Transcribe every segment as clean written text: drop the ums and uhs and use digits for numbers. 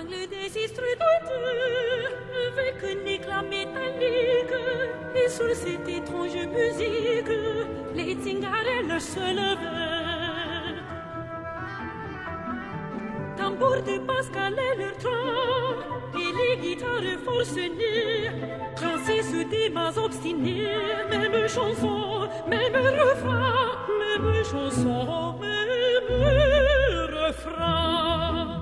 Sangle des stridenteux, avec un éclat métallique, et sur cette étrange musique, les tingarelles se levèrent. Tambour de Pascal et leur tronc, et les guitares forcenées, princesse des mains obstinées, même chanson, même refrain, même chanson, même refrain.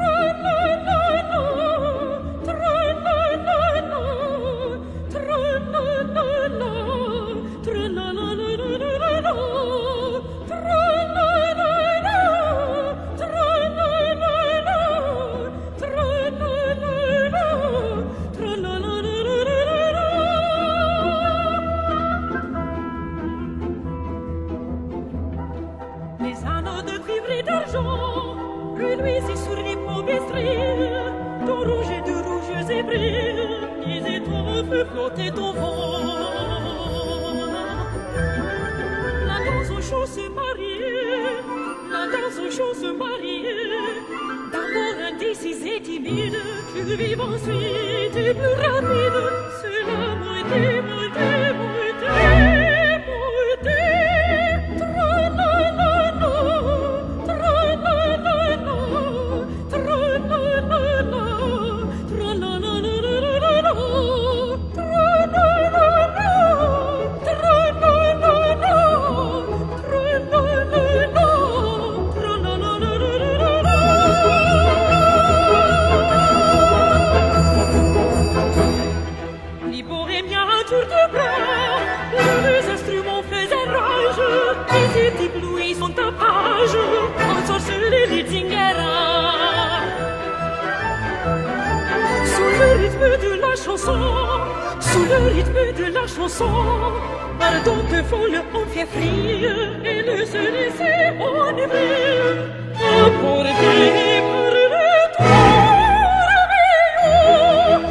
Les anneaux de cuivre et d'argent reluisent sur les paupières, ton rouge et de rouges zébrés, les étoiles flottaient au vent. La danse aux choses se mariait, la danse aux choses se mariait, d'abord indécis et timide, plus vive ensuite et plus rapide, c'est la beauté, beauté, beauté. Sous le rythme de la chanson, ardente folle en fièvre, elle se laissait enivrer, emportée par le tourbillon.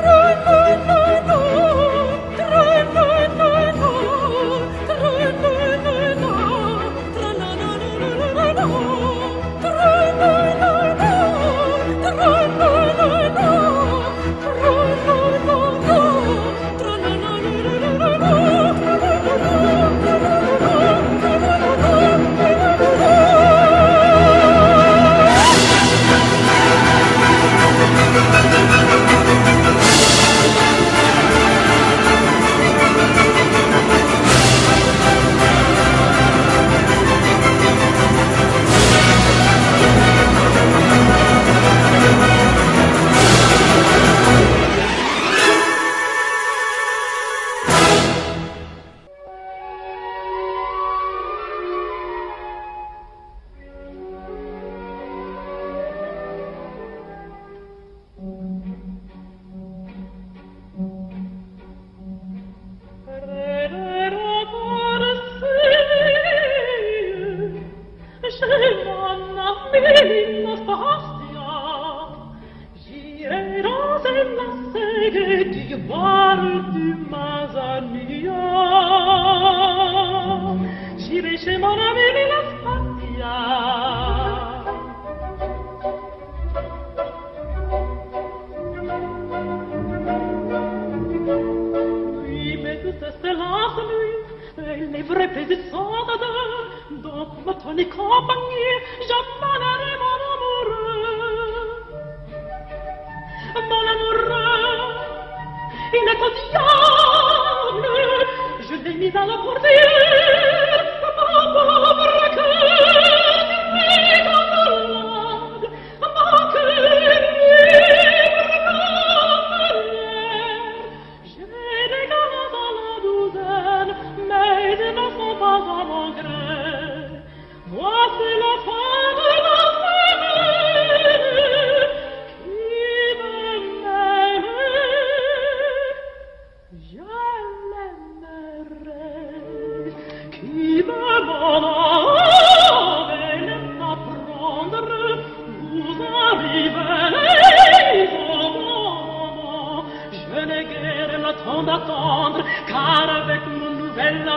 D'attendre, car avec mon nouvel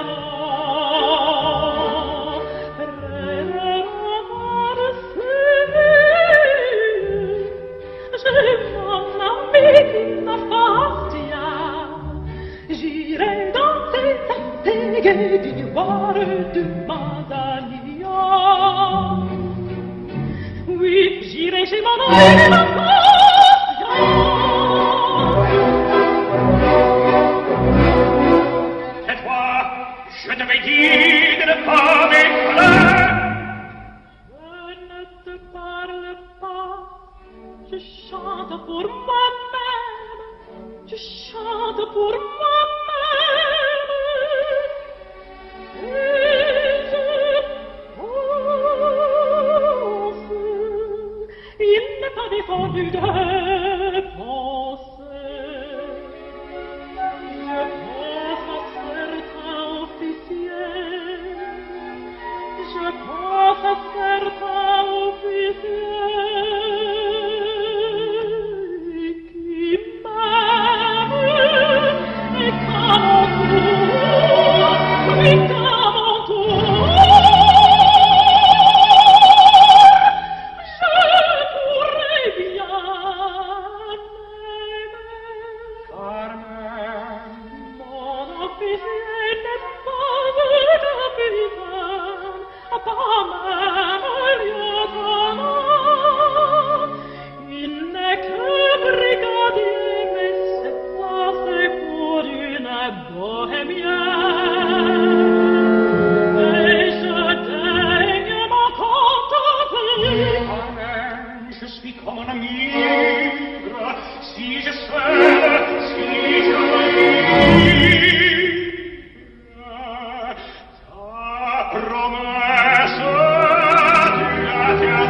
amour, près de la mort, voir de Madania. Oui, j'irai chez mon ami Tais-toi, je t'avais dit de ne pas m'écouter. Je ne te parle pas, je chante pour moi-même, je chante pour moi-même. Et je pense, il n'est pas défendu de penser. Je pense à certains officiers, je pense à certains officiers qui m'aiment et qu'à mon tour, oui, qu'à mon tour, je pourrais bien m'aimer. Carmen, Mon officier n'est pas un capitaine, pas même un lieutenant. Il n'est que brigadier, mais c'est passé pour une bohémienne. Et je daigne m'en contenter. Carmen, je suis comme un migre. Si je sais, si je ta promesse, tu as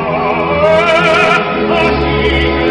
si je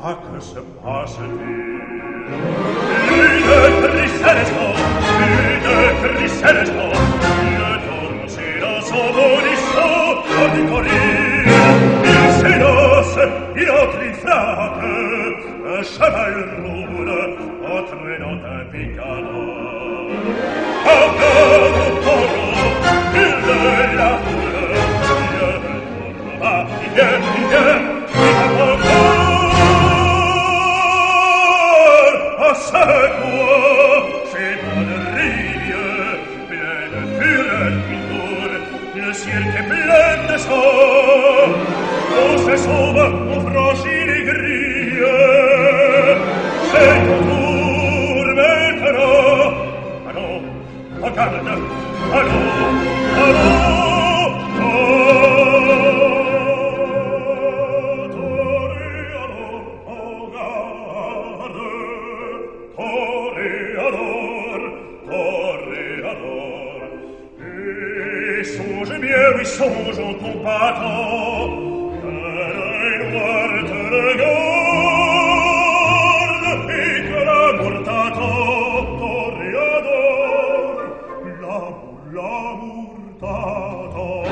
Ah, que se passe-t-il? Une cristallesto, le torse dans son bonisseau, di courir, il s'énoce, il entre in frappe, un cheval roule, entraînant un picador. Encore au poro, il de la foule, le va, il vient, il va encore. À ce quoi, c'est bonne rive, plein de fureur qui tourne, le ciel est plein de sang. On se sauve, on franchit les grilles. C'est ton tour maintenant. Allons, regarde, allons, oui, songe au combattant, un noir te regarde, et que l'amour t'attend, toréador, l'amour t'attend.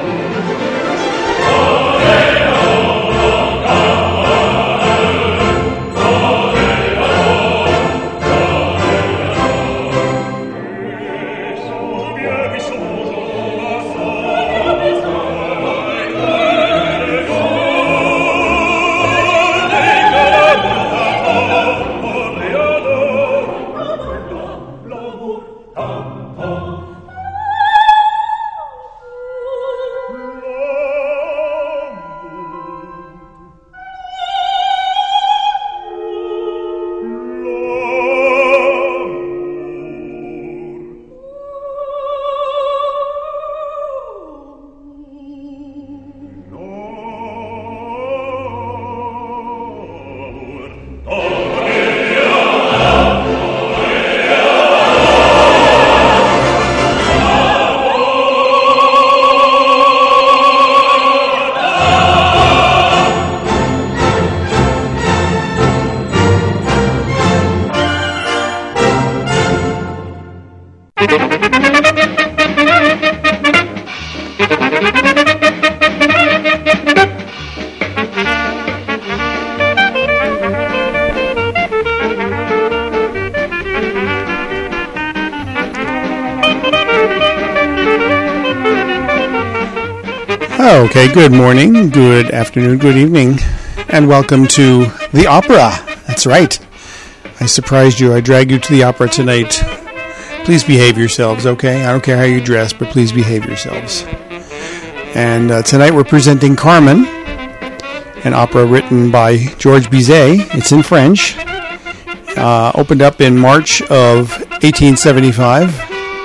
Okay, good morning, good afternoon, good evening, and welcome to the opera. That's right. I surprised you. I dragged you to the opera tonight. Please behave yourselves, okay? I don't care how you dress, but please behave yourselves. And tonight we're presenting Carmen, an opera written by Georges Bizet. It's in French. Opened up in March of 1875.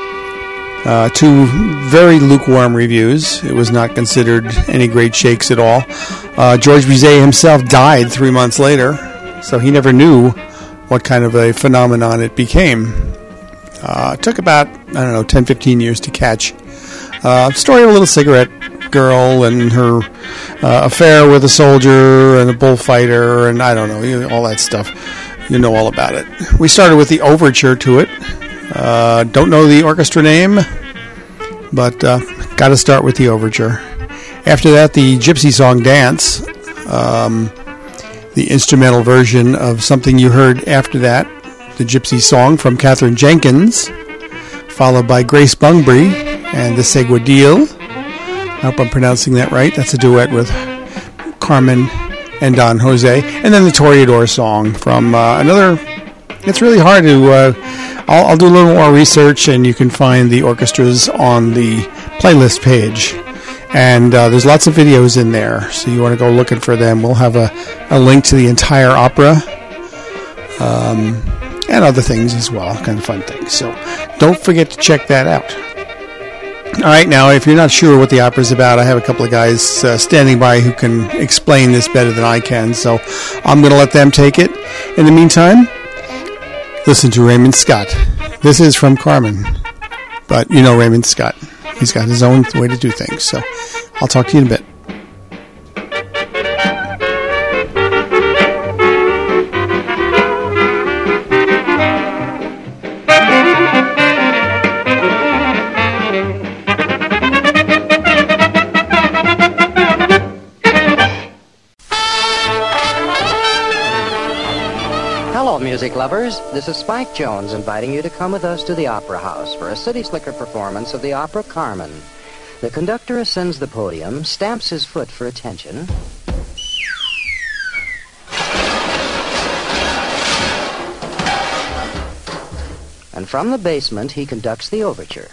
Two very lukewarm reviews. It was not considered any great shakes at all. Georges Bizet himself died 3 months later, so he never knew what kind of a phenomenon it became. It took about, 10, 15 years to catch. Story of a little cigarette girl and her affair with a soldier and a bullfighter and I don't know, all that stuff. You know all about it. We started with the overture to it. Don't know the orchestra name, but got to start with the overture. After that, the Gypsy Song Dance, the instrumental version of something you heard after that, the Gypsy Song from Catherine Jenkins, followed by Grace Bunbury and the Seguidille. I hope I'm pronouncing that right. That's a duet with Carmen and Don Jose. And then the Toreador song from another... It's really hard to... I'll do a little more research, and you can find the orchestras on the playlist page. And there's lots of videos in there, so you want to go looking for them. We'll have a link to the entire opera and other things as well, kind of fun things. So don't forget to check that out. All right, now, if you're not sure what the opera's about, I have a couple of guys standing by who can explain this better than I can, so I'm going to let them take it. In the meantime, listen to Raymond Scott. This is from Carmen, but you know Raymond Scott. He's got his own way to do things, so I'll talk to you in a bit. Hello, music lovers. This is Spike Jones inviting you to come with us to the Opera House for a City Slicker performance of the opera Carmen. The conductor ascends the podium, stamps his foot for attention. And from the basement, he conducts the overture.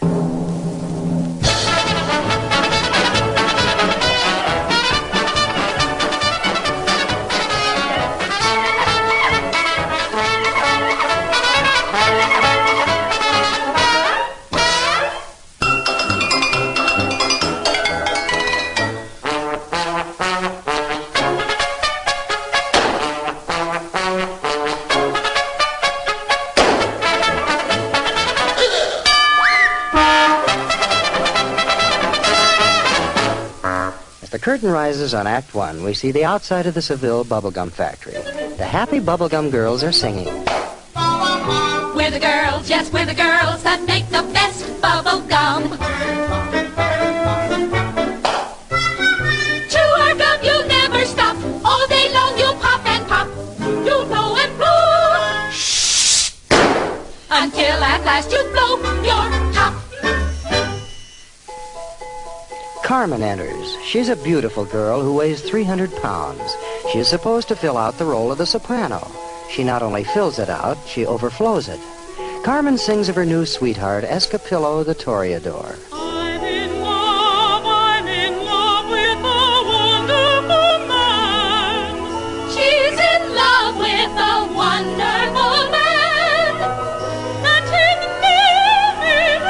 The curtain rises on Act One. We see the outside of the Seville bubblegum factory. The happy bubblegum girls are singing. We're the girls, yes, we're the girls that make the best bubblegum. Chew our gum, you'll never stop. All day long you'll pop and pop. You'll blow and blow. Shh. Until at last you blow your top. Carmen enters. She's a beautiful girl who weighs 300 pounds. She is supposed to fill out the role of the soprano. She not only fills it out, she overflows it. Carmen sings of her new sweetheart, Escapillo the Toreador. I'm in love with a wonderful man. She's in love with a wonderful man. And his name is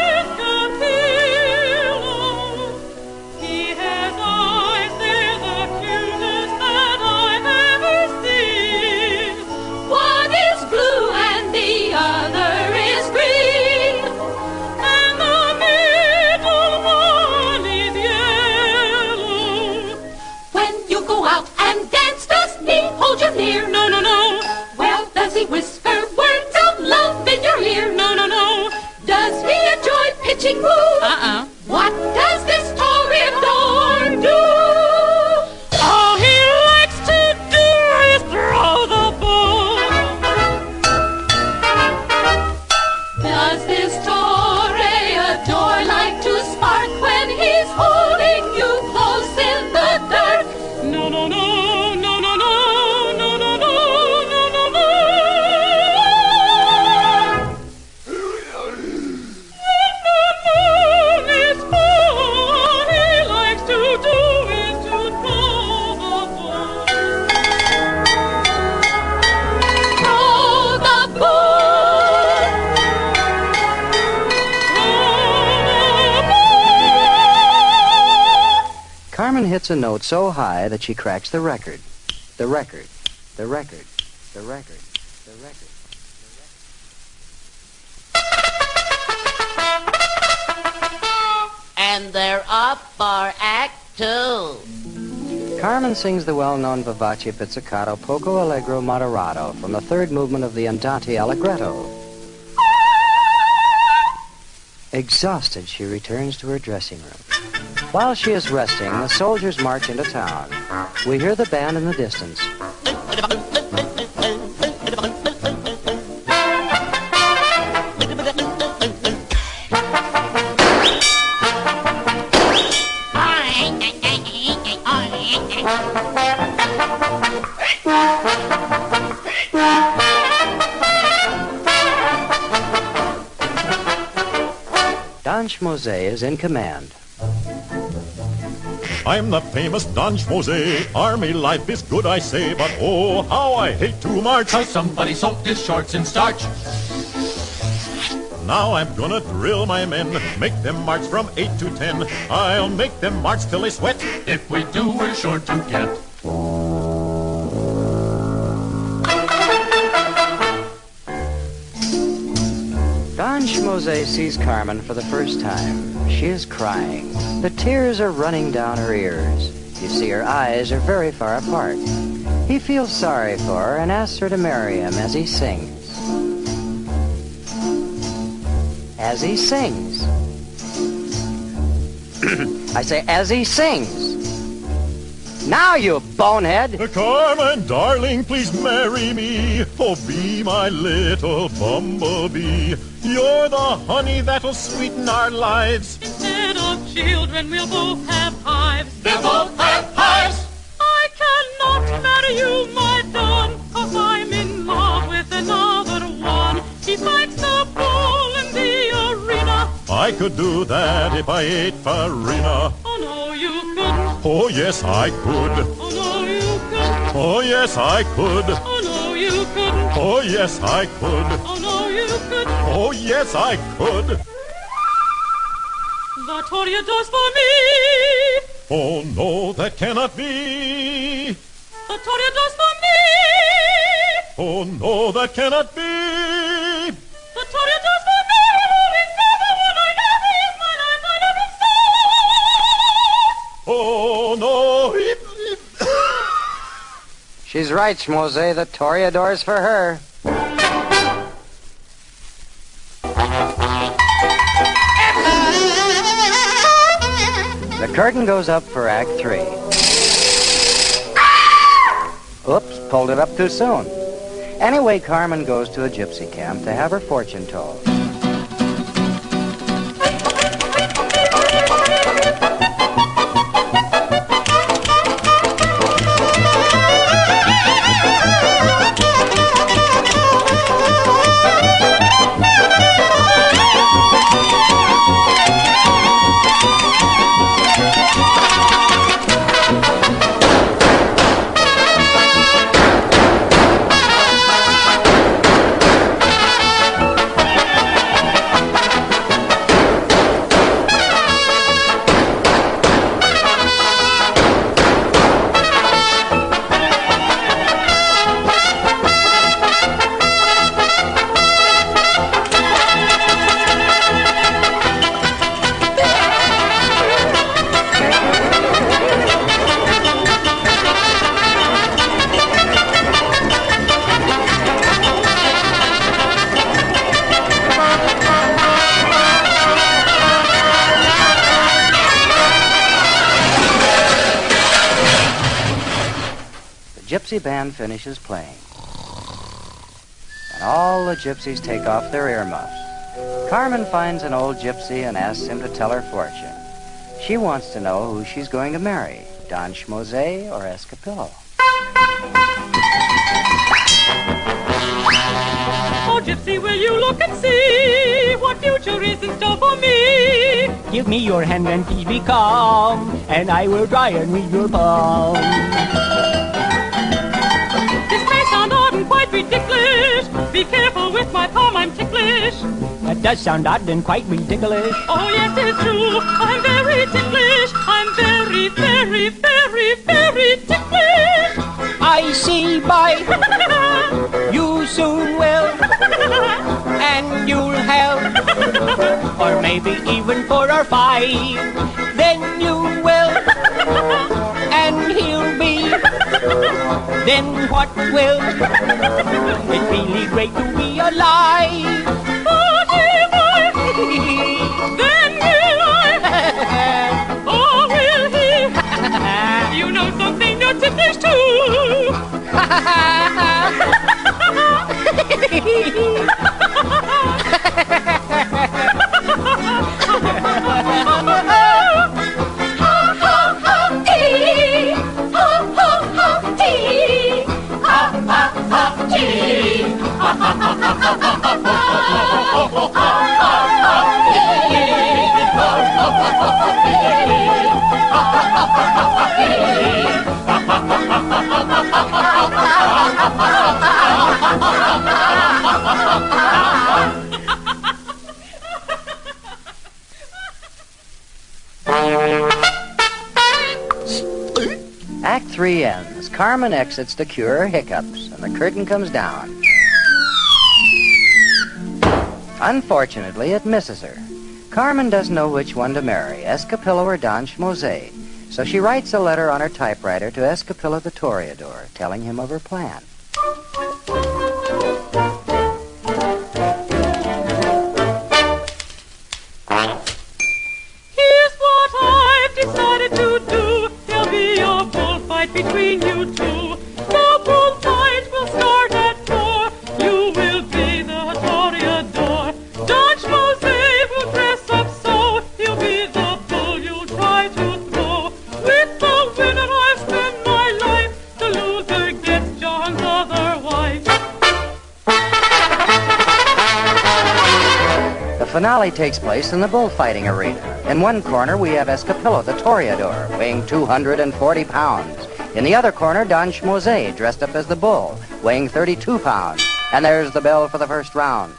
Escapillo. He has eyes, they're the cutest that I've ever seen. One is blue and the other is green. And the middle one is yellow. When you go out and dance, does he hold you near? No, no, no. Well, does he whisper words of love in your ear? No, no, no. Does he enjoy pitching moves? What does this Toreador do? All he likes to do is throw the ball. Does this Toreador like to spark when he's holding you close in the dark? No, no, no, no, no, no, no, no, no, no, no, no. All he likes to do is to throw the ball. Throw the ball. Carmen hits a note so high that she cracks the record. The record. The record. The record. The record. And they're up for Act Two. Carmen sings the well-known vivace pizzicato Poco Allegro Moderato from the third movement of the Andante Allegretto. Exhausted, she returns to her dressing room. While she is resting, the soldiers march into town. We hear the band in the distance. Don Schmose is in command. I'm the famous Don Schmose. Army life is good, I say, but oh, how I hate to march. 'Cause somebody soaked his shorts in starch. Now I'm gonna drill my men, make them march from 8 to 10. I'll make them march till they sweat. If we do, we're sure to get. Don Schmose sees Carmen for the first time. She is crying. The tears are running down her ears. You see her eyes are very far apart. He feels sorry for her and asks her to marry him as he sings. As he sings. I say, as he sings. Now, you bonehead. Carmen, darling, please marry me. Oh, be my little bumblebee. You're the honey that'll sweeten our lives. Instead of children, we'll both have hives. They'll both have hives. I cannot marry you, my Don, 'cause I'm in love with another one. He fights the bull in the arena. I could do that if I ate farina. Oh, no, you couldn't. Oh, yes, I could. Oh, no, you couldn't. Oh, yes, I could. Oh, no, you couldn't. Oh, yes, I could. Oh, no, you couldn't. Oh, yes, I could. The Toreador's for me. Oh, no, that cannot be. The Toreador's for me. Oh, no, that cannot be. The Toreador's for me. He's never one I love. He's my life. I love him so. Oh, no. She's right, Schmose. The Toreador's for her. The curtain goes up for Act 3. Oops, pulled it up too soon. Anyway, Carmen goes to a gypsy camp to have her fortune told. Gypsy band finishes playing. And all the gypsies take off their earmuffs. Carmen finds an old gypsy and asks him to tell her fortune. She wants to know who she's going to marry, Don Schmose or Escapillo. Oh, gypsy, will you look and see what future is in store for me? Give me your hand and please be calm, and I will try and read your palm. This may sound odd and quite ridiculous. Be careful with my palm, I'm ticklish. That does sound odd and quite ridiculous. Oh, yes, it's true. I'm very ticklish. I'm very, very, very, very ticklish. I see by you soon will, and you'll have, or maybe even 4 or 5. Then you will, and he'll be. Then what will? It's really great to be alive. But if I, then will I? Or will he? You know something, you're ticklish too. Act 3 ends. Carmen exits to cure her hiccups, and the curtain comes down. Unfortunately, it misses her. Carmen doesn't know which one to marry, Escapillo or Don Schmose, so she writes a letter on her typewriter to Escapillo the Toreador, telling him of her plan. Here's what I've decided to do. There'll be a bullfight 2. The bullfight will start at 4. You will be the toreador. Don Schmozay will dress up so. He'll be the bull you try to throw. With the winner I spend my life. The loser gets John's other wife. The finale takes place in the bullfighting arena. In one corner, we have Escapillo, the toreador, weighing 240 pounds. In the other corner, Don Schmozay, dressed up as the bull, weighing 32 pounds. And there's the bell for the first round.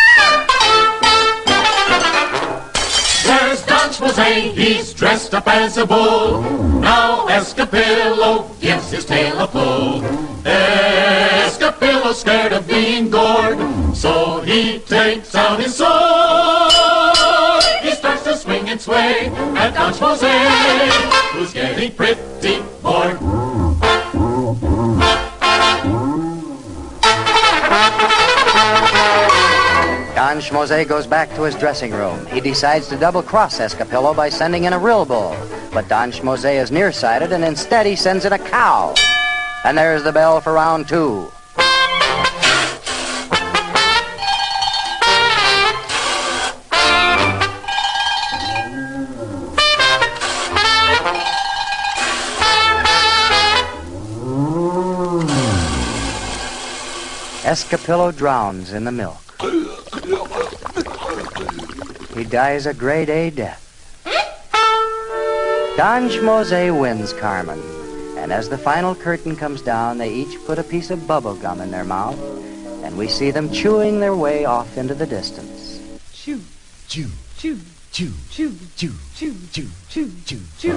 There's Don Schmozay, he's dressed up as a bull. Now Escapillo gives his tail a pull. Escapillo's scared of being gored, so he takes out his sword. He starts to swing and sway at Don Schmozay, who's getting pretty bored. Don Schmozay goes back to his dressing room. He decides to double-cross Escapillo by sending in a real bull. But Don Schmozay is nearsighted, and instead he sends in a cow. And there's the bell for round 2. Escapillo drowns in the milk. He dies a grade A death. Don Schmozay wins Carmen. And as the final curtain comes down, they each put a piece of bubble gum in their mouth, and we see them chewing their way off into the distance. Chew, Chew, chew, chew, chew, chew, chew, chew, chew, chew, chew.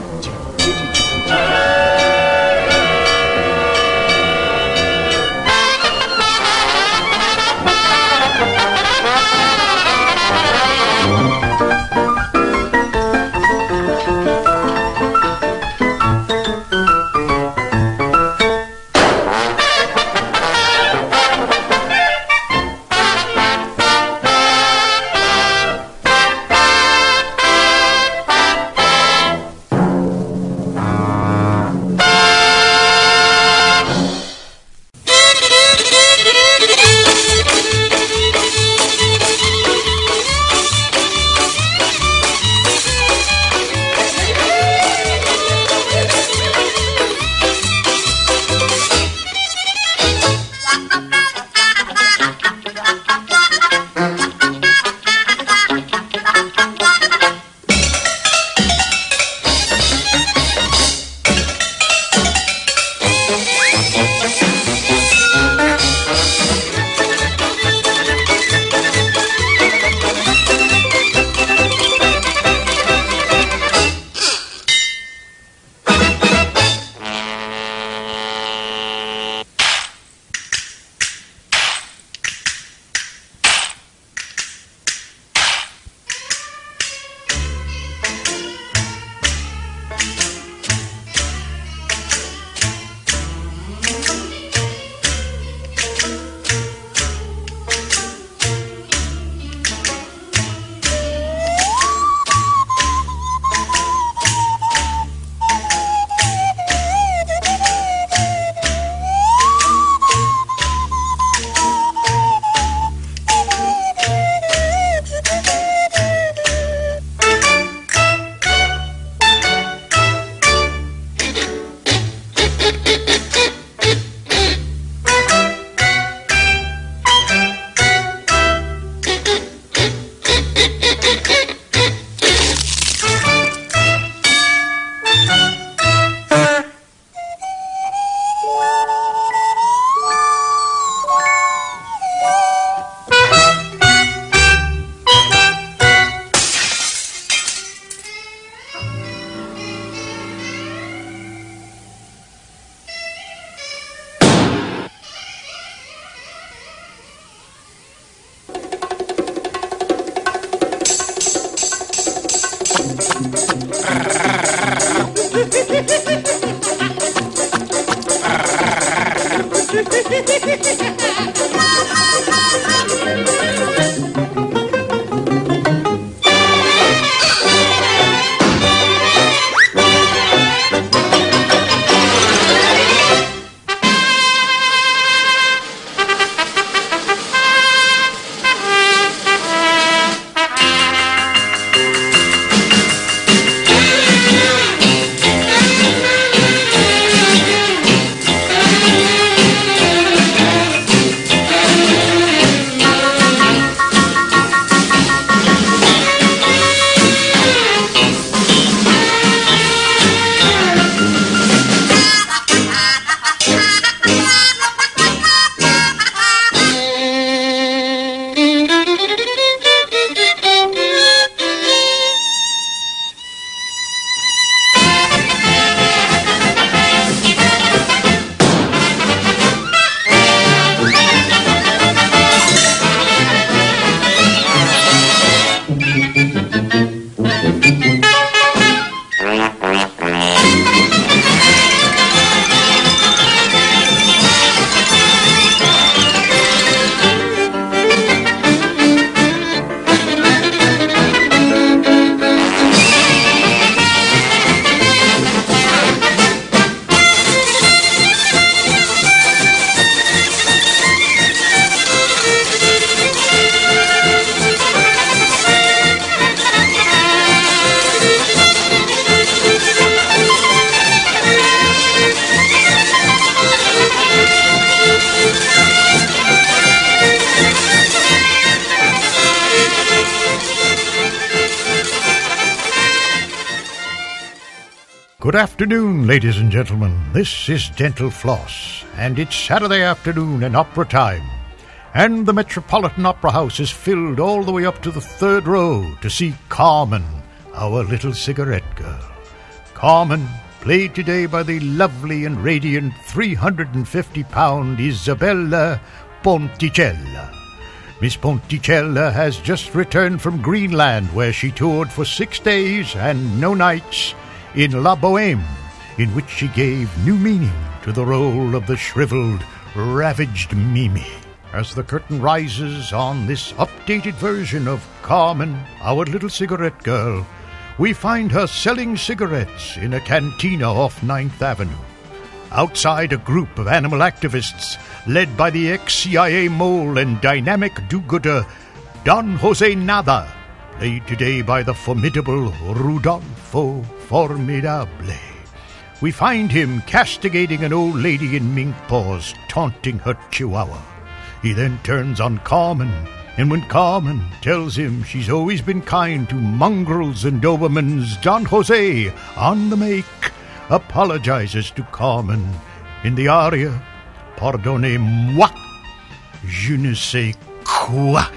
Good afternoon, ladies and gentlemen. This is Dental Floss, and it's Saturday afternoon and opera time. And the Metropolitan Opera House is filled all the way up to the third row to see Carmen, our little cigarette girl. Carmen, played today by the lovely and radiant 350-pound Isabella Ponticella. Miss Ponticella has just returned from Greenland, where she toured for 6 days and no nights in La Bohème, in which she gave new meaning to the role of the shriveled, ravaged Mimi. As the curtain rises on this updated version of Carmen, our little cigarette girl, we find her selling cigarettes in a cantina off 9th Avenue. Outside, a group of animal activists, led by the ex-CIA mole and dynamic do-gooder Don Jose Nada, played today by the formidable Rudolfo Formidable. We find him castigating an old lady in mink paws, taunting her chihuahua. He then turns on Carmen, and when Carmen tells him she's always been kind to mongrels and Dobermans, Don Jose, on the make, apologizes to Carmen in the aria, Pardonnez-moi, je ne sais quoi.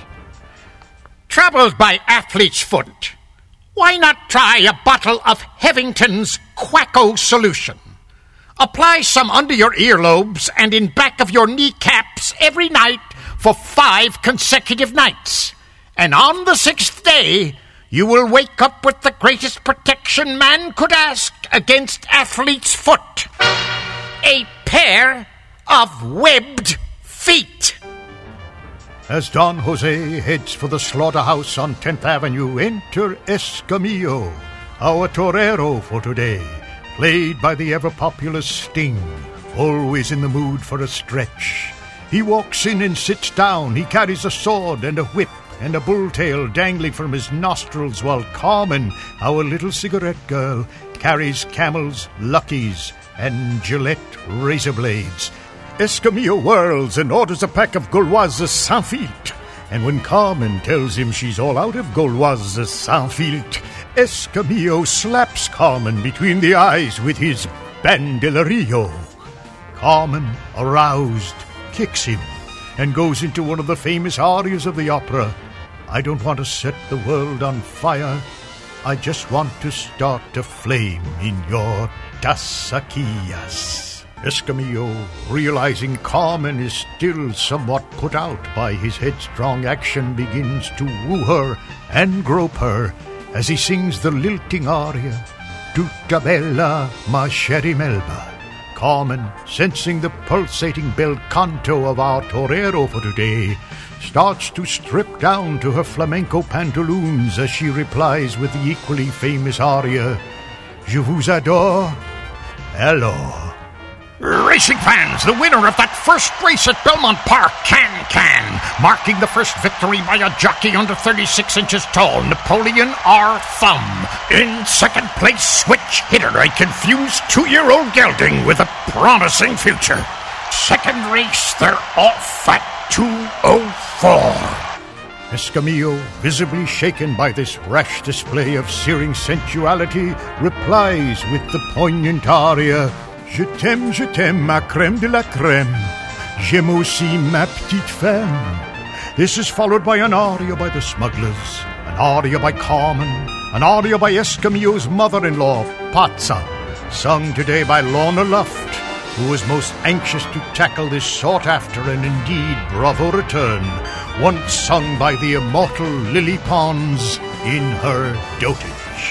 Troubled by athlete's foot? Why not try a bottle of Hevington's Quacko solution? Apply some under your earlobes and in back of your kneecaps every night for 5 consecutive nights. And on the 6th day, you will wake up with the greatest protection man could ask against athlete's foot. A pair of webbed feet. As Don Jose heads for the slaughterhouse on 10th Avenue, enter Escamillo, our torero for today, played by the ever-popular Sting, always in the mood for a stretch. He walks in and sits down. He carries a sword and a whip and a bull tail dangling from his nostrils, while Carmen, our little cigarette girl, carries Camels, Luckies, and Gillette razor blades. Escamillo whirls and orders a pack of Gauloises sans filtre. And when Carmen tells him she's all out of Gauloises sans filtre, Escamillo slaps Carmen between the eyes with his banderillo. Carmen, aroused, kicks him and goes into one of the famous arias of the opera. I don't want to set the world on fire. I just want to start a flame in your tasaquillas. Escamillo, realizing Carmen is still somewhat put out by his headstrong action, begins to woo her and grope her as he sings the lilting aria, Tutta bella ma cheri Melba. Carmen, sensing the pulsating bel canto of our torero for today, starts to strip down to her flamenco pantaloons as she replies with the equally famous aria, Je vous adore, alors. Racing fans, the winner of that first race at Belmont Park, Can, marking the first victory by a jockey under 36 inches tall, Napoleon R. Thumb. In second place, switch hitter, a confused 2-year-old gelding with a promising future. Second race, they're off at 2:04. Escamillo, visibly shaken by this rash display of searing sensuality, replies with the poignant aria, Je t'aime, ma crème de la crème. J'aime aussi ma petite femme. This is followed by an aria by the Smugglers, an aria by Carmen, an aria by Escamillo's mother-in-law, Pazza, sung today by Lorna Luft, who was most anxious to tackle this sought-after and indeed bravo return, once sung by the immortal Lily Pons in her dotage.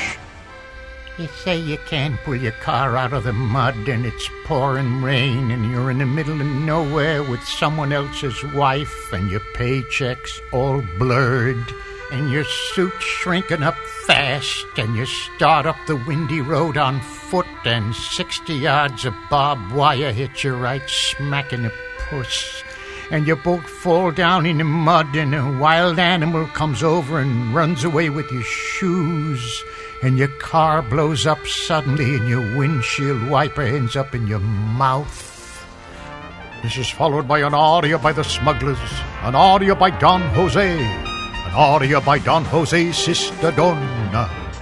You say you can't pull your car out of the mud and it's pouring rain and you're in the middle of nowhere with someone else's wife and your paychecks all blurred and your suit shrinking up fast and you start up the windy road on foot and 60 yards of barbed wire hits you right smack in the puss and you both fall down in the mud and a wild animal comes over and runs away with your shoes and your car blows up suddenly and your windshield wiper ends up in your mouth. This is followed by an aria by the Smugglers, an aria by Don Jose, an aria by Don Jose's sister Donna,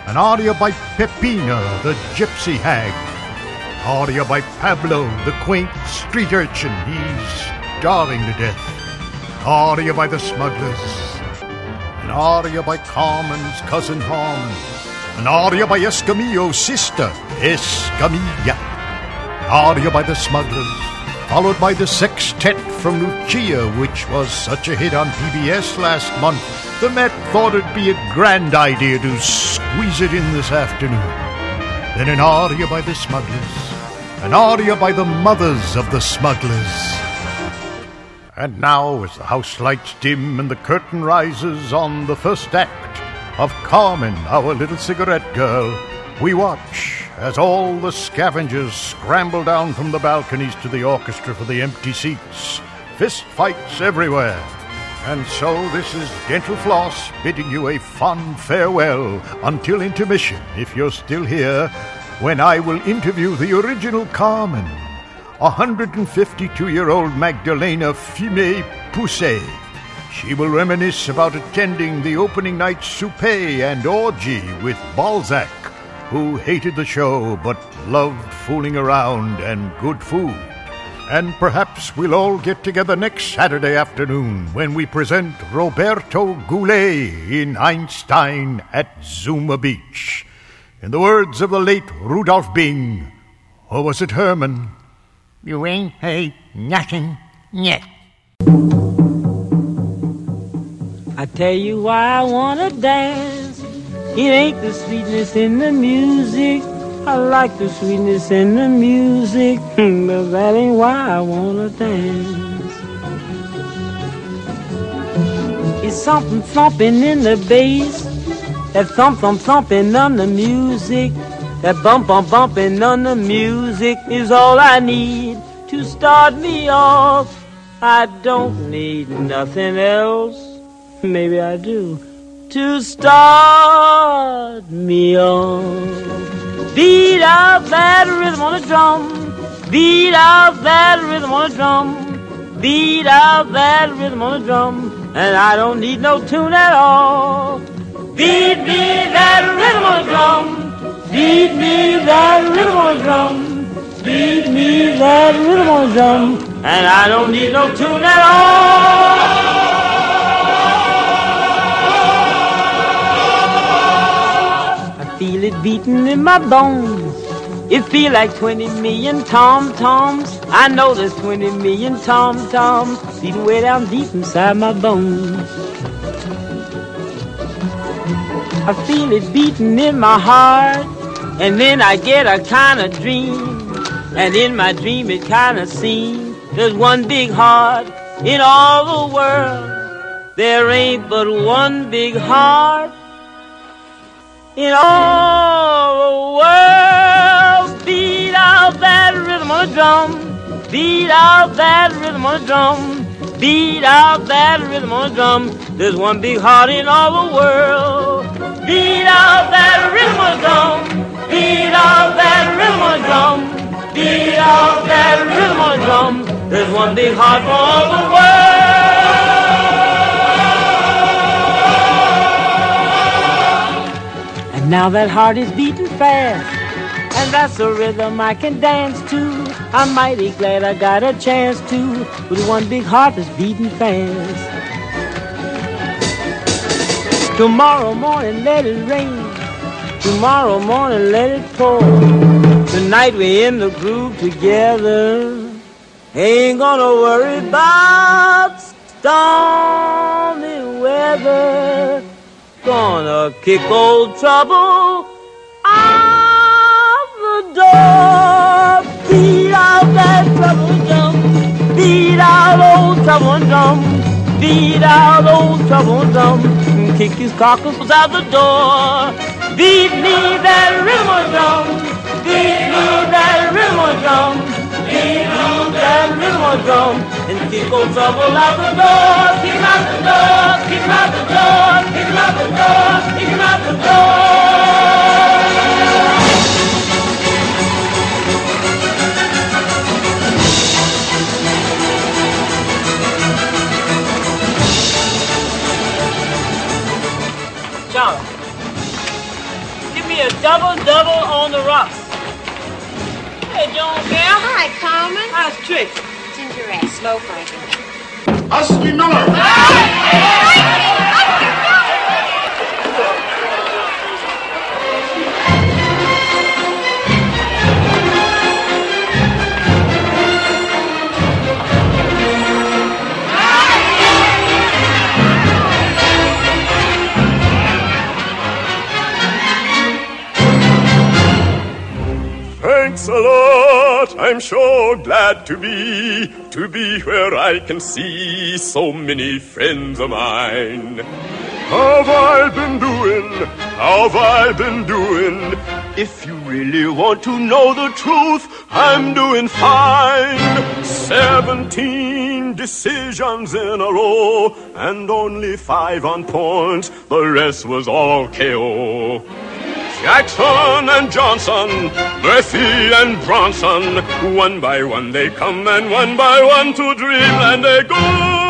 An aria by Peppina, the gypsy hag. Aria by Pablo, the quaint street urchin. He's starving to death. Aria by the smugglers. An aria by Carmen's cousin Harmon. An aria by Escamillo's sister, Escamilla. Aria by the smugglers, followed by the sextet from Lucia, which was such a hit on PBS last month, the Met thought it'd be a grand idea to squeeze it in this afternoon. Then an aria by the smugglers, an aria by the mothers of the smugglers. And now, as the house lights dim and the curtain rises on the first act of Carmen, our little cigarette girl, we watch as all the scavengers scramble down from the balconies to the orchestra for the empty seats. Fist fights everywhere. And so this is Dental Floss bidding you a fond farewell until intermission, if you're still here, when I will interview the original Carmen, 152-year-old Magdalena Fumé Pousset. She will reminisce about attending the opening night souper and orgy with Balzac, who hated the show but loved fooling around and good food. And perhaps we'll all get together next Saturday afternoon when we present Roberto Goulet in Einstein at Zuma Beach. In the words of the late Rudolph Bing, or was it Herman? You ain't heard nothing yet. I tell you why I wanna dance. It ain't the sweetness in the music. I like the sweetness in the music, but that ain't why I wanna dance. It's something thumping in the bass, that thumping on the music, that bumping on the music is all I need to start me off. I don't need nothing else, maybe I do, to start me off. Beat out that rhythm on the drum. Beat out that rhythm on the drum. Beat out that rhythm on the drum. And I don't need no tune at all. Beat me that rhythm on the drum. Beat me that rhythm on the drum. Beat me that rhythm on the drum. And I don't need no tune at all. Feel it beating in my bones. It feel like 20 million tom-toms. I know there's 20 million tom-toms beating way down deep inside my bones. I feel it beating in my heart, and then I get a kind of dream, and in my dream it kind of seems there's one big heart in all the world. There ain't but one big heart in all the world. Beat out that rhythm on the drum. Beat out that rhythm on the drum. Beat out that rhythm on the drum. There's one big heart in all the world. Beat out that rhythm on the drum. Beat out that rhythm on the drum. Beat out that rhythm on the drum. There's one big heart for all the world. Now that heart is beating fast, and that's a rhythm I can dance to. I'm mighty glad I got a chance to, with one big heart that's beating fast. Tomorrow morning let it rain, tomorrow morning let it pour. Tonight we in the groove together, ain't gonna worry about stormy weather. Gonna kick old trouble out the door. Beat out that trouble drum. Beat out old trouble drum. Beat out old trouble drum. Kick his carcass out the door. Beat me that rhythm drum. Beat me that rhythm drum. Beat me that rhythm drum. And kick old trouble out the door. Kick him out the door. Kick him out the door. Kick him out the door. Kick him out the door. Charles, give Swift. Ginger ale. Slow, Frankie. Husky Miller. Thanks a lot, I'm sure glad to be where I can see so many friends of mine. How've I been doing? If you really want to know the truth, I'm doing fine. 17 decisions in a row, and only 5 on point, the rest was all KO. Jackson and Johnson, Murphy and Bronson, one by one they come and one by one to dreamland they go.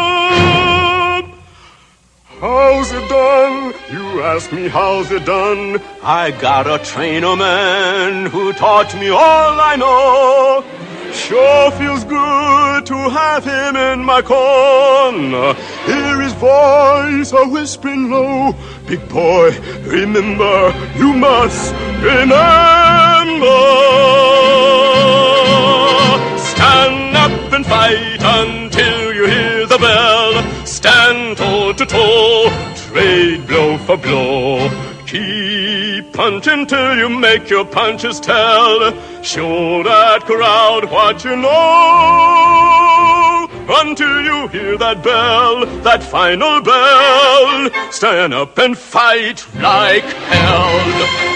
How's it done? You ask me how's it done? I got a trainer man who taught me all I know. Sure feels good to have him in my corner. Hear his voice a whispering low. Big boy, remember, you must remember. Stand up and fight until you hear the bell. Stand toe to toe, trade blow for blow. Keep punching till you make your punches tell. Show that crowd what you know. Until you hear that bell, that final bell. Stand up and fight like hell.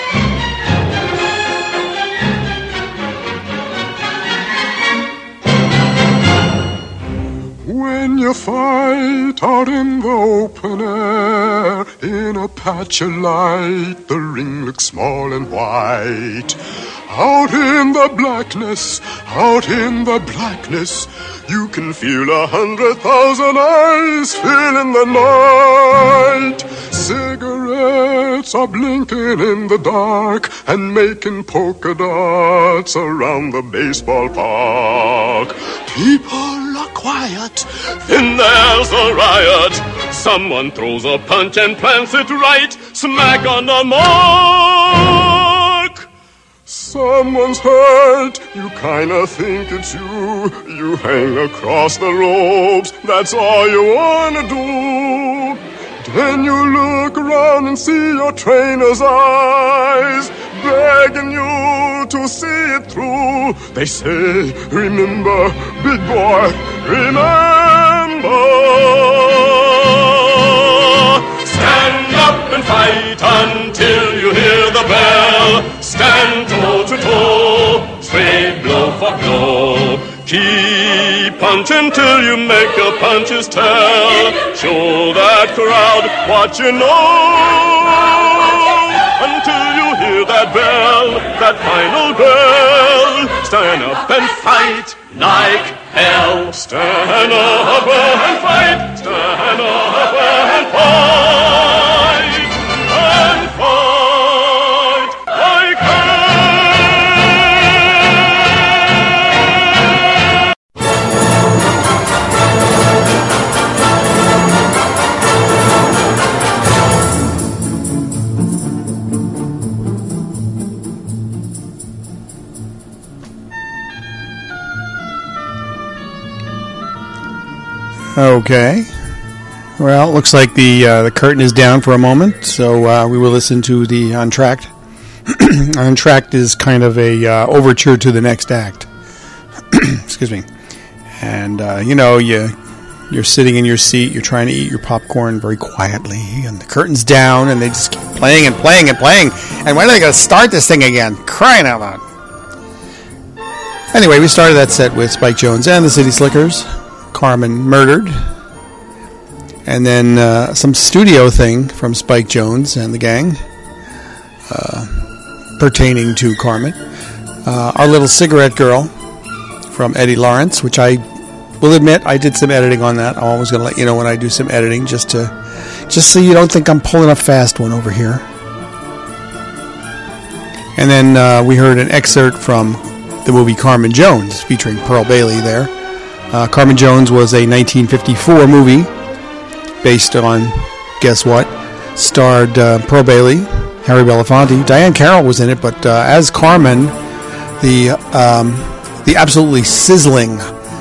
When you fight out in the open air, in a patch of light, the ring looks small and white. Out in the blackness, you can feel 100,000 eyes filling the night. Cigarettes are blinking in the dark and making polka dots around the baseball park. People are quiet, then there's a riot. Someone throws a punch and plants it right smack on the mark. Someone's hurt, you kinda think it's you. You hang across the ropes, that's all you wanna do. Then you look around and see your trainer's eyes begging you to see it through. They say, remember, big boy, remember. Stand up and fight until you hear the bell. Stand toe to toe, trade blow for blow. Keep punching till you make your punches tell. Show that crowd what you know. Until you hear that bell, that final bell. Stand up and fight like hell. Stand up and fight. Stand up and fight. And fight like hell. Okay. Well, it looks like the curtain is down for a moment, so we will listen to the Entr'acte. Entr'acte is kind of a overture to the next act. Excuse me. And you're sitting in your seat, you're trying to eat your popcorn very quietly, and the curtain's down, and they just keep playing and playing and playing. And when are they going to start this thing again? Crying out loud. Anyway, we started that set with Spike Jones and the City Slickers. Carmen Murdered, and then some studio thing from Spike Jones and the gang pertaining to Carmen. Our Little Cigarette Girl from Eddie Lawrence, which I will admit I did some editing on that. I'm always going to let you know when I do some editing, just so you don't think I'm pulling a fast one over here. And then we heard an excerpt from the movie Carmen Jones, featuring Pearl Bailey there. Carmen Jones was a 1954 movie based on, guess what? Starred Pearl Bailey, Harry Belafonte. Diane Carroll was in it, but as Carmen, the absolutely sizzling,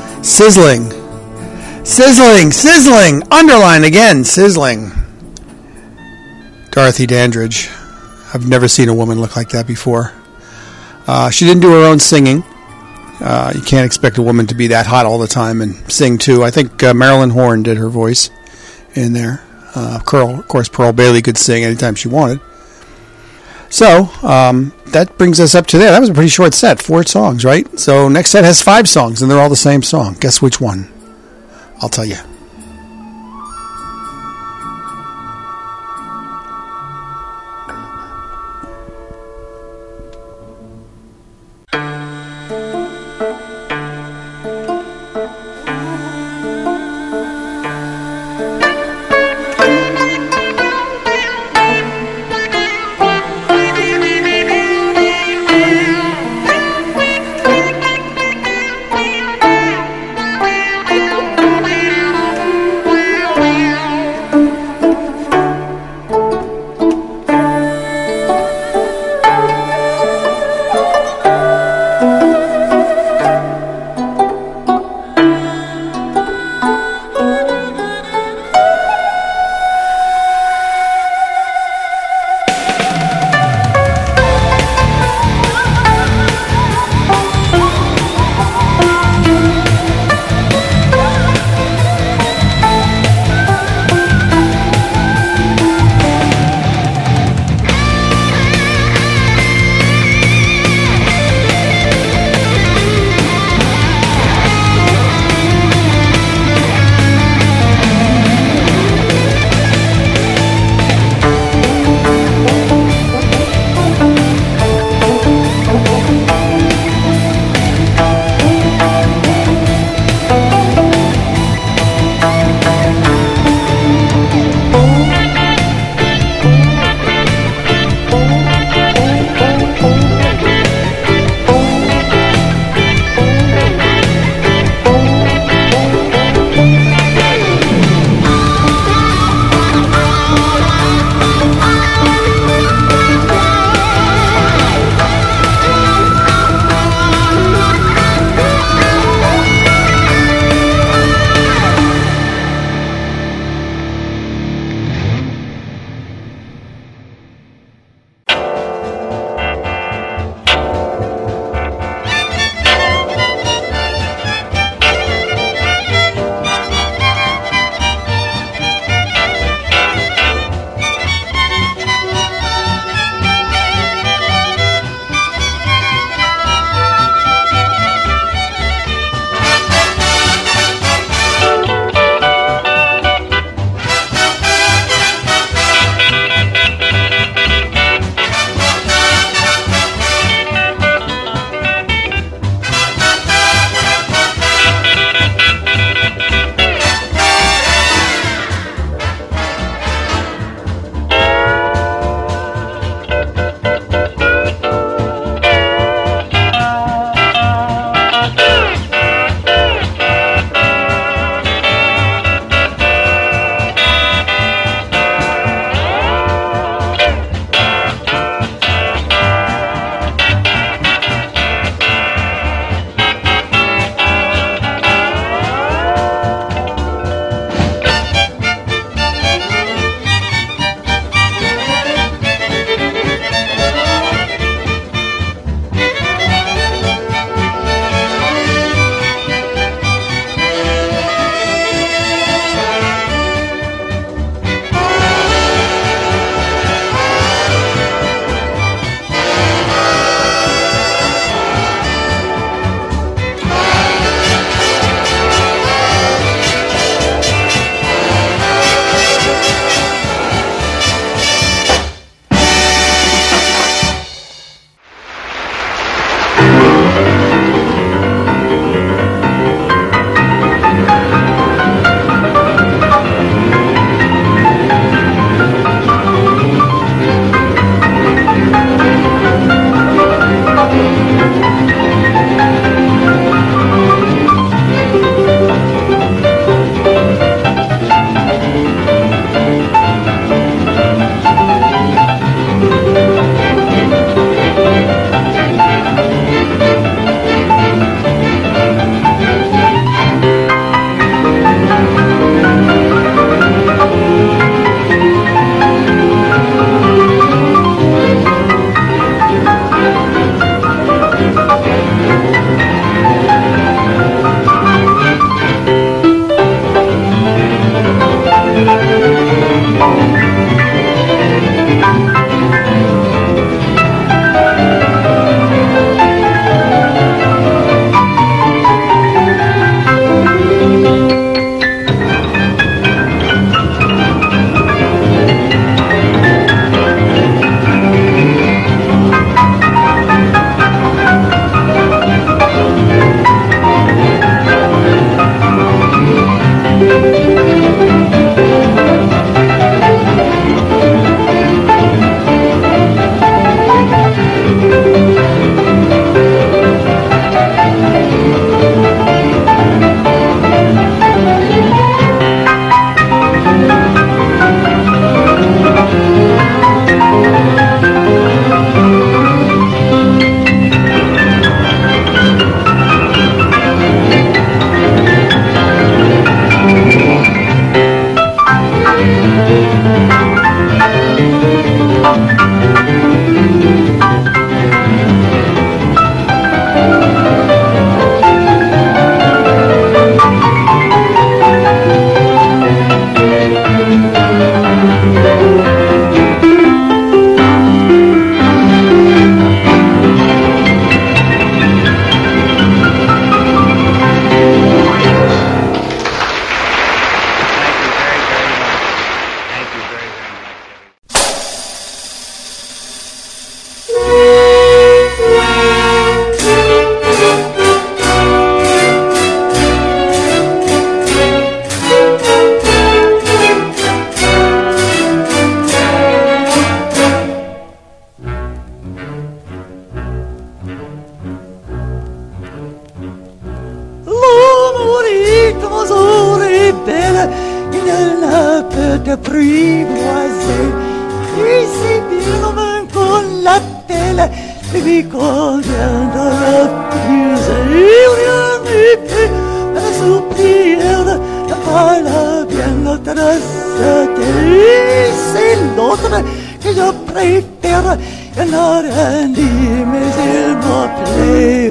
underline again, sizzling Dorothy Dandridge. I've never seen a woman look like that before. She didn't do her own singing. You can't expect a woman to be that hot all the time and sing too. I think Marilyn Horne did her voice in there. Of course, Pearl Bailey could sing anytime she wanted. So, that brings us up to there. That was a pretty short set, 4 songs, right? So, next set has 5 songs, and they're all the same song. Guess which one? I'll tell you. un peu d'apprivoiser. Ici, bien qu'on l'appelle, et puis qu'on viendra puiser, rien n'est plus à soupir, pas la bien notre c'est l'autre que je préfère, il n'a rien dit, mais il m'a plaît.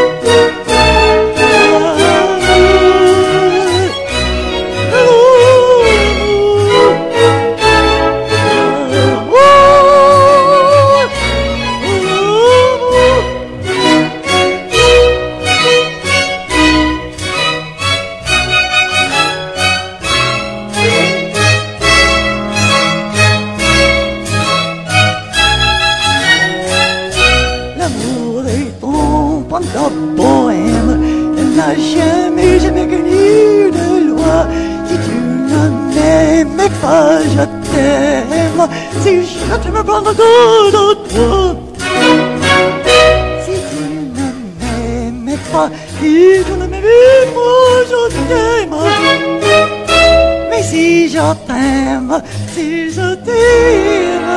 Jamais connu de loi. Si tu ne m'aimais pas, je t'aime. Si je t'aime pas de toi. Si tu ne m'aimais pas, si tu ne m'aimais pas, je t'aime. Mais si je t'aime, si je t'aime.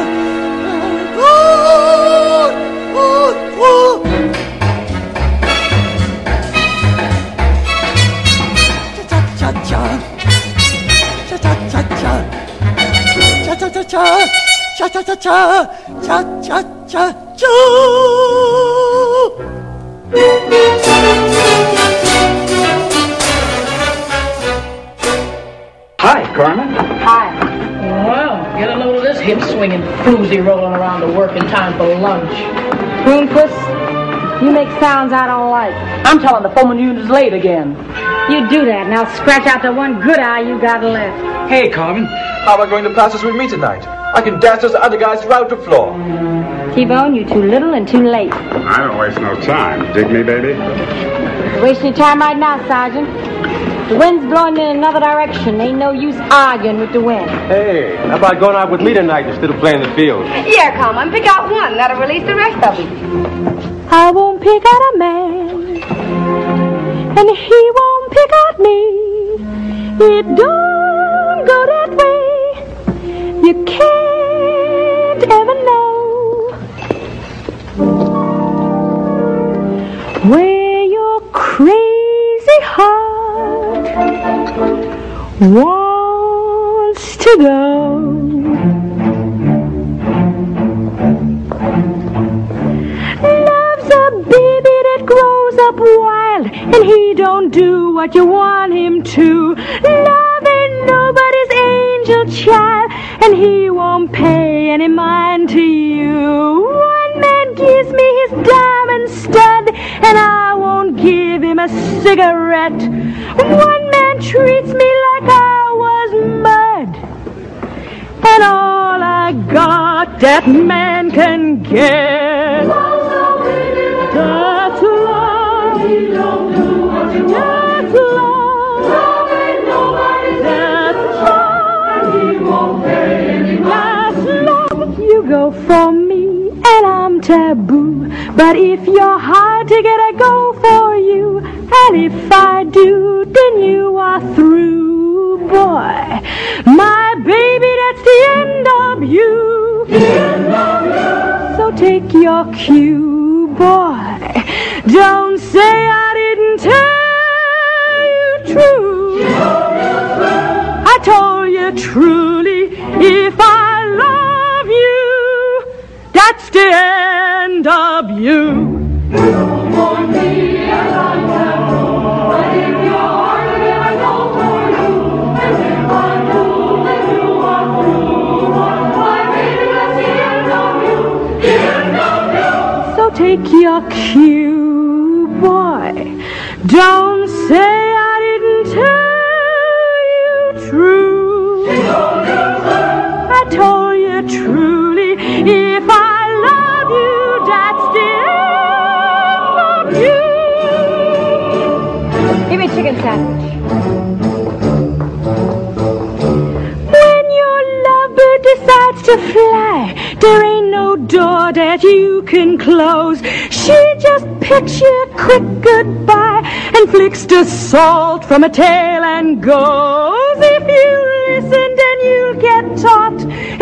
Hi, Carmen. Hi. Well, get a load of this hip-swinging floozy rolling around to work in time for lunch. Broompuss, you make sounds I don't like. I'm telling the foreman unit's late again. You do that, and I'll scratch out the one good eye you got left. Hey, Carmen, how about going to practice with me tonight? I can dance those other guys throughout the floor. T-Bone, you're too little and too late. I don't waste no time. Dig me, baby? You're wasting your time right now, Sergeant. The wind's blowing in another direction. Ain't no use arguing with the wind. Hey, how about going out with me tonight instead of playing the field? Yeah, come on, pick out one. That'll release the rest of them. I won't pick out a man, and he won't pick out me. It don't go that way. You can't ever know where your crazy heart wants to go. Love's a baby that grows up wild, and he don't do what you want him to. Love ain't nobody's angel child, and he won't pay any mind to you. One man gives me his diamond stud, and I won't give him a cigarette. One man treats me like I was mud, and all I got that man can get. That's love. He don't do what you want. That's love. Love ain't nobody's. That's love. He won't pay any mind. That's love. You go for me, and I'm taboo. But if you're hard to get, I go for you. And if I do, then you are through, boy. My baby, that's the end of you. The end of you. So take your cue, boy. Don't say I didn't tell you true. I told you truly, if I love you, that's the end of you. You don't want me as I can, but if you're hard again, I go for you. And if I do, then you are through. My baby, that's the end of you. The end of you. So take your cue, boy. Don't say I didn't tell you true. I told you truly, if I love you, that's the end of you. Give me a chicken sandwich. When your lovebird decides to fly, there ain't no door that you can close. She just picks you a quick goodbye and flicks the salt from her tail and goes. If you listen to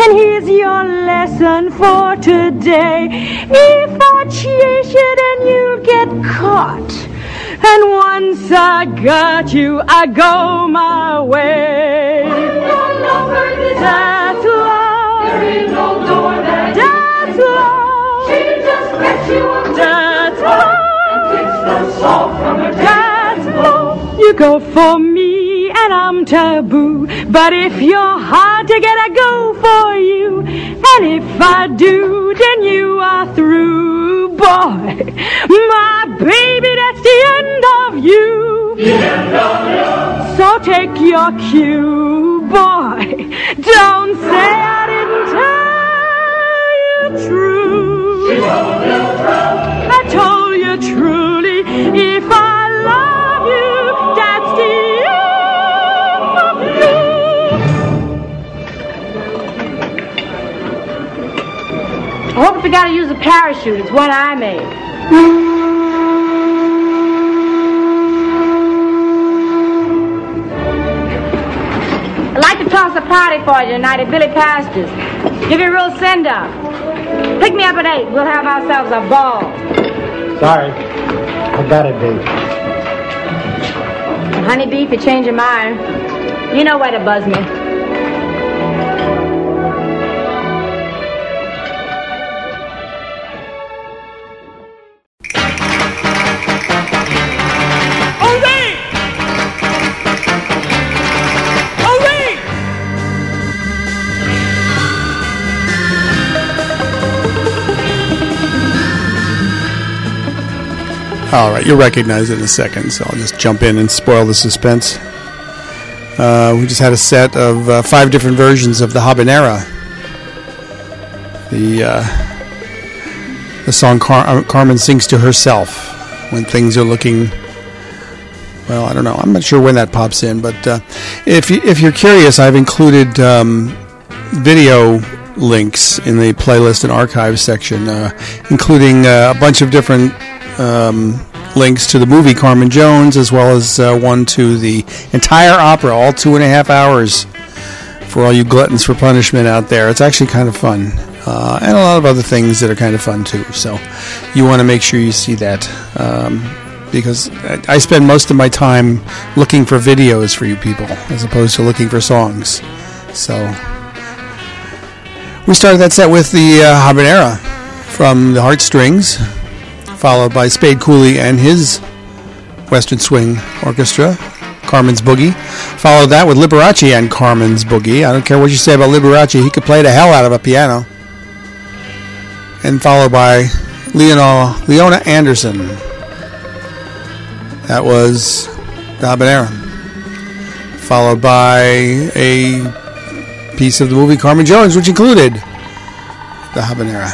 And here's your lesson for today. If I chase you, then you'll get caught. And once I got you, I go my way. That's love. There ain't no door that's love. She just lets you up. That's love. And takes the salt from her. That's love. You go for me and I'm taboo. But if you're hard to get, I go for you. And if I do, then you are through, boy. My baby, that's the end of you. The end of you. So take your cue, boy. Don't say I didn't tell you true. She told you true. I told you truly. If I love you, that's the end of you. I hope if you gotta use a parachute, it's one I made. I'd like to toss a party for you tonight at Billy Pastor's. Give you a real send-up. Pick me up at 8. We'll have ourselves a ball. Sorry. I got a date. Honeybee, if you change your mind, you know where to buzz me. All right, you'll recognize it in a second, so I'll just jump in and spoil the suspense. We just had a set of 5 different versions of the Habanera. The song Carmen sings to herself when things are looking, well, I don't know. I'm not sure when that pops in, but if you're curious, I've included video links in the playlist and archives section, including a bunch of different links to the movie Carmen Jones, as well as one to the entire opera, all 2.5 hours, for all you gluttons for punishment out there. It's actually kind of fun, and a lot of other things that are kind of fun too. So you want to make sure you see that, because I spend most of my time looking for videos for you people as opposed to looking for songs. So we started that set with the Habanera from the Heartstrings, followed by Spade Cooley and his Western Swing Orchestra, Carmen's Boogie. Followed that with Liberace and Carmen's Boogie. I don't care what you say about Liberace, he could play the hell out of a piano. And followed by Leona Anderson. That was the Habanera. Followed by a piece of the movie Carmen Jones, which included the Habanera.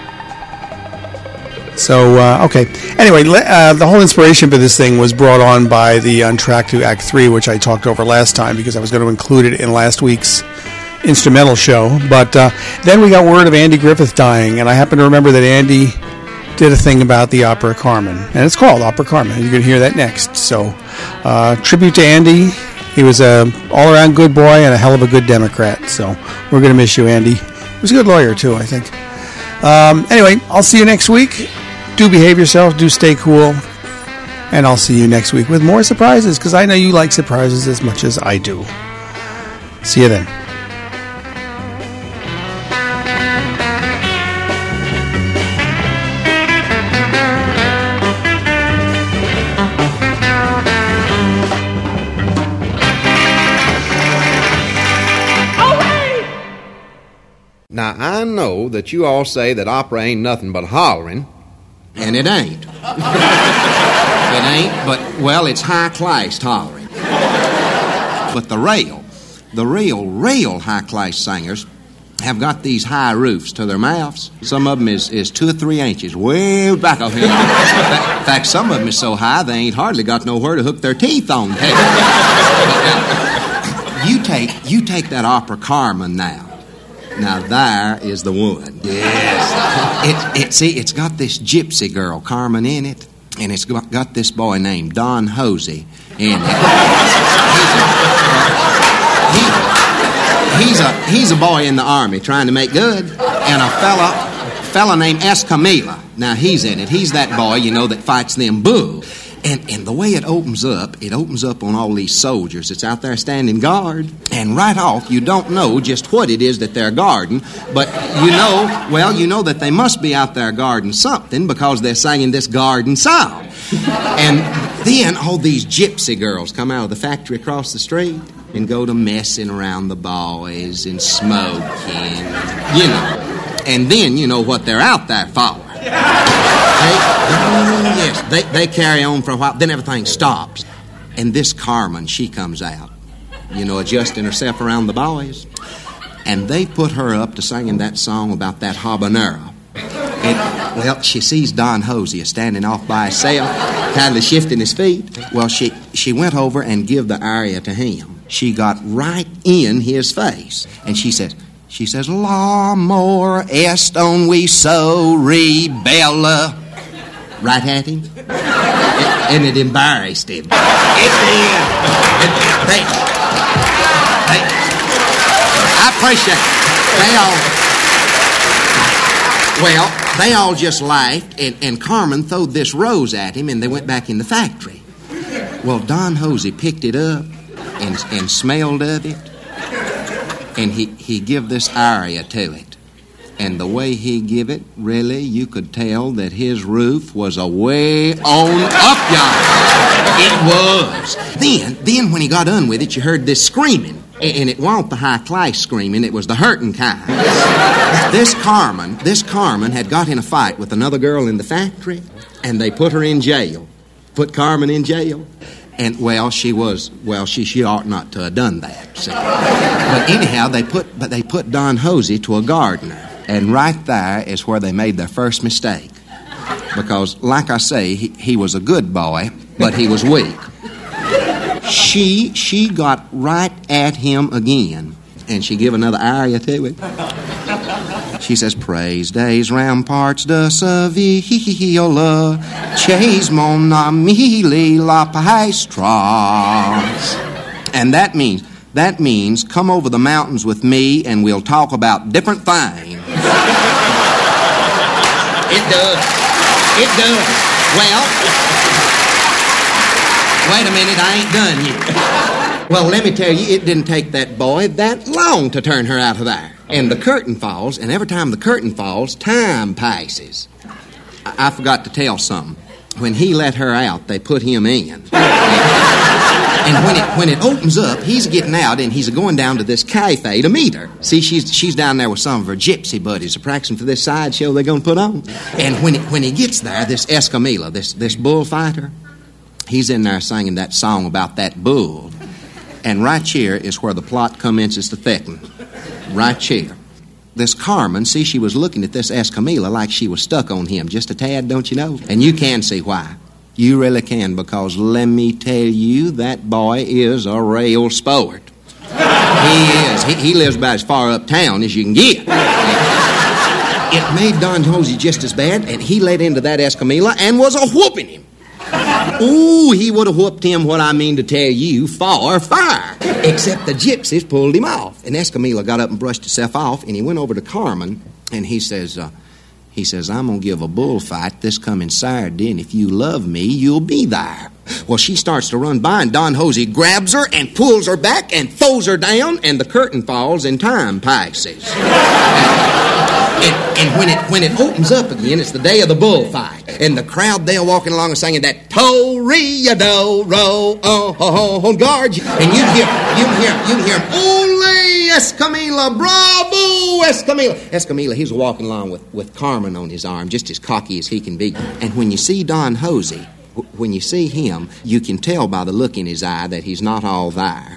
So, okay. Anyway, the whole inspiration for this thing was brought on by the On Track to Act 3, which I talked over last time because I was going to include it in last week's instrumental show. But then we got word of Andy Griffith dying, and I happen to remember that Andy did a thing about the opera Carmen, and it's called Opera Carmen. You're going to hear that next. So, tribute to Andy. He was a all-around good boy and a hell of a good Democrat. So, we're going to miss you, Andy. He was a good lawyer, too, I think. Anyway, I'll see you next week. Do behave yourself. Do stay cool. And I'll see you next week with more surprises, because I know you like surprises as much as I do. See you then. Now, I know that you all say that opera ain't nothing but hollering, and it ain't. It ain't, but, well, it's high-class hollering. But the real high-class singers have got these high roofs to their mouths. Some of them is 2 or 3 inches, way back of here. In fact, some of them is so high they ain't hardly got nowhere to hook their teeth on. You take that opera Carmen now. Now, there is the one. Yes. It's got this gypsy girl, Carmen, in it, and it's got this boy named Don Hosey in it. He's he's a boy in the Army trying to make good, and a fella named Escamilla. Now, he's in it. He's that boy, you know, that fights them bulls. And the way it opens up on all these soldiers that's out there standing guard. And right off, you don't know just what it is that they're guarding, but you know that they must be out there guarding something because they're singing this garden song. And then all these gypsy girls come out of the factory across the street and go to messing around the boys and smoking, you know. And then you know what they're out there for. They carry on for a while, then everything stops. And this Carmen, she comes out, you know, adjusting herself around the boys. And they put her up to singing that song about that habanero. Well, she sees Don Hosea standing off by himself, kind of shifting his feet. Well, she went over and give the aria to him. She got right in his face. And she says, L'amor est un so rebella. Right at him? And it embarrassed him. It did. I appreciate it. They all just laughed, and Carmen throwed this rose at him, and they went back in the factory. Well, Don Hosea picked it up and smelled of it, and he give this aria to it. And the way he give it, really, you could tell that his roof was a way on up yonder. It was. Then when he got done with it, you heard this screaming. And it wasn't the high-class screaming, it was the hurting kind. This Carmen had got in a fight with another girl in the factory, and they put her in jail. Put Carmen in jail. And, she ought not to have done that. See? But anyhow, they put Don Hosea to a gardener. And right there is where they made their first mistake. Because, like I say, he was a good boy, but he was weak. She got right at him again, and she give another aria to it. She says, Praise des ramparts de Sevilla, chase mon ami la paestras. And that means come over the mountains with me and we'll talk about different things. It does. Well, wait a minute, I ain't done yet. Well, let me tell you, it didn't take that boy that long to turn her out of there. And the curtain falls, and every time the curtain falls, time passes. I forgot to tell something. When he let her out, they put him in. And when it opens up, he's getting out, and he's going down to this cafe to meet her. See, she's down there with some of her gypsy buddies, practicing for this sideshow they're going to put on. And when he gets there, this Escamilla, this bullfighter, he's in there singing that song about that bull. And right here is where the plot commences to thicken. Right here. This Carmen, see, she was looking at this Escamilla like she was stuck on him just a tad, don't you know? And you can see why. You really can, because let me tell you, that boy is a real sport. He is. He lives about as far uptown as you can get. It made Don Hosea just as bad, and he let into that Escamilla and was a-whooping him. Ooh, he would have whooped him, what I mean to tell you, far. Except the gypsies pulled him off. And Escamilla got up and brushed himself off, and he went over to Carmen, and he says, I'm going to give a bullfight this coming Saturday, and if you love me, you'll be there. Well, she starts to run by, and Don Hosea grabs her and pulls her back and throws her down, and the curtain falls and time passes. And when it opens up again, it's the day of the bullfight. And the crowd, they're walking along and singing that Toreador, guard. And you can hear only Escamilla, bravo, Escamilla. Escamilla, he's walking along with Carmen on his arm, just as cocky as he can be. And when you see Don Hosea, when you see him, you can tell by the look in his eye that he's not all there.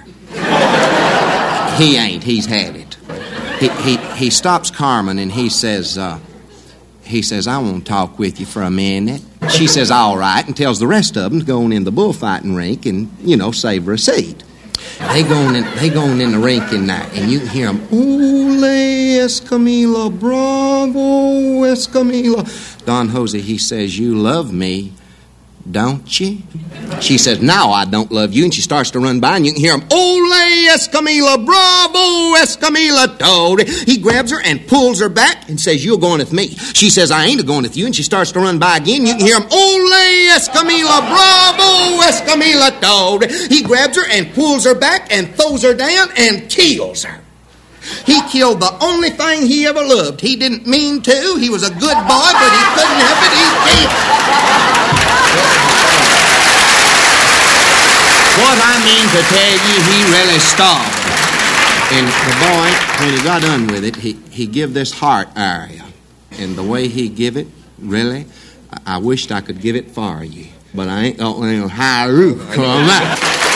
He ain't. He's had it. He stops Carmen and he says, I want to talk with you for a minute. She says, all right, and tells the rest of them to go on in the bullfighting rink and, save her a seat. They go on in the rink in there, and you can hear them, ole, Escamilla, bravo, Escamilla. Don Hosea, he says, you love me, Don't you? She says, now I don't love you, and she starts to run by, and you can hear him, ole, Escamilla, bravo, Escamilla, Tory. He grabs her and pulls her back and says, you're going with me. She says, I ain't going with you, and she starts to run by again. You can hear him, ole, Escamilla, bravo, Escamilla, Tory. He grabs her and pulls her back and throws her down and kills her. He killed the only thing he ever loved. He didn't mean to. He was a good boy, but he couldn't help it. He killed. What I mean to tell you, he really starved. And the boy, when he got done with it, he give this heart area. And the way he give it, really, I wished I could give it for you. But I ain't got no high roof on that.